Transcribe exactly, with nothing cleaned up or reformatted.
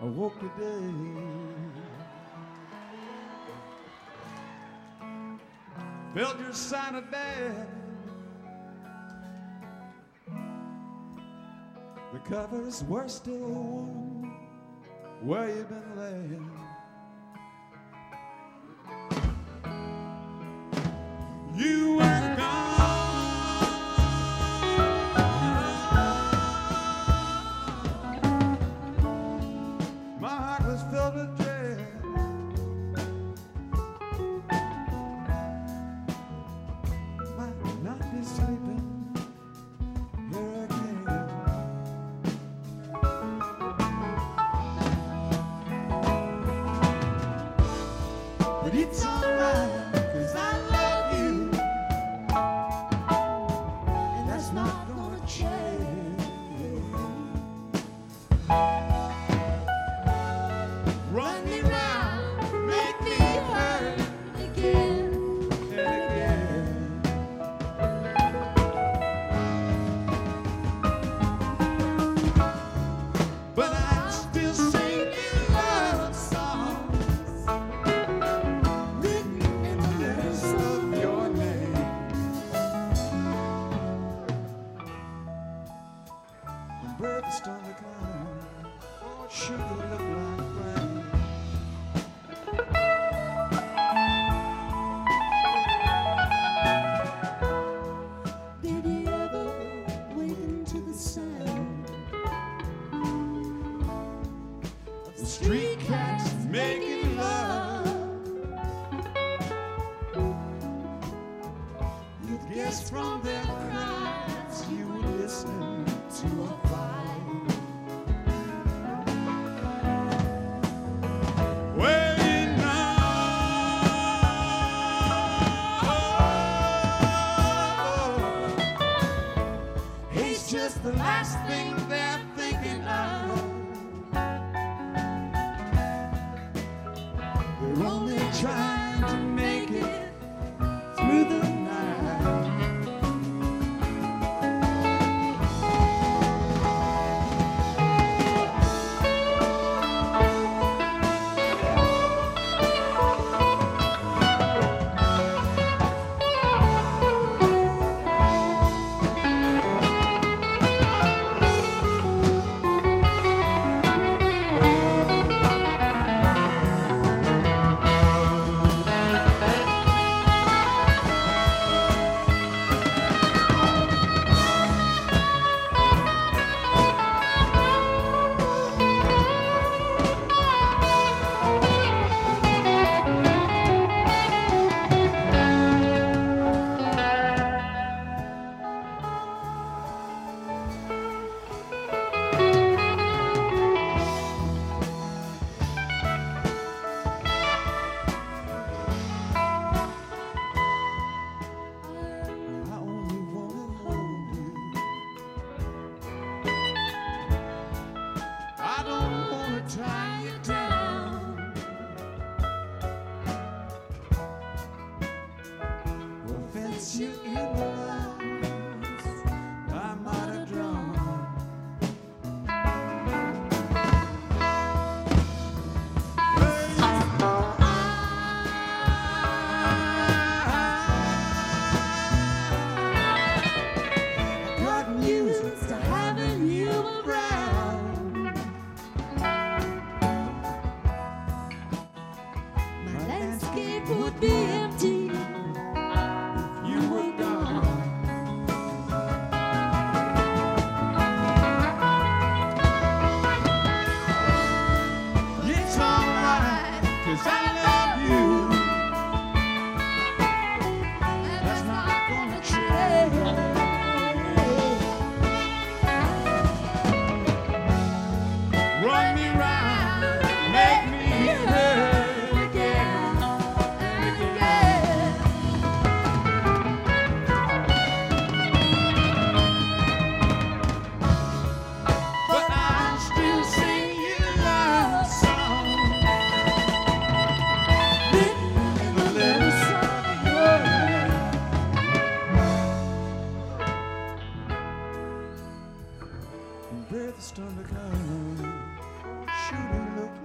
I woke today. Felt your sign of death. The covers were still warm where you've been laying. You were gone. My heart was filled with dread. Might not be sleeping here again. But it's alright, 'cause I love you, and that's not gonna change. Run me round, make me hurt again and again. But I still sing you love songs written in the letters of your name. When birds start to climb, sugar look like rain. Did you ever waken to the sound of the street cats making love? You'd guess from their cries you would listen to a fire. Well, you know, it's just the last thing they're thinking of. They're only trying to make it through the night. I only wanna hold you. I don't wanna tie you down or fence you in the lines I might have drawn. Gotten used to having you around. My landscape would be empty if you were gone. It's alright, 'cause I love you. That's not gonna change. Run me round, make me hurt again and again. But I'm still singing love songs written in the letters of your name. And breath is starting to come. should have looked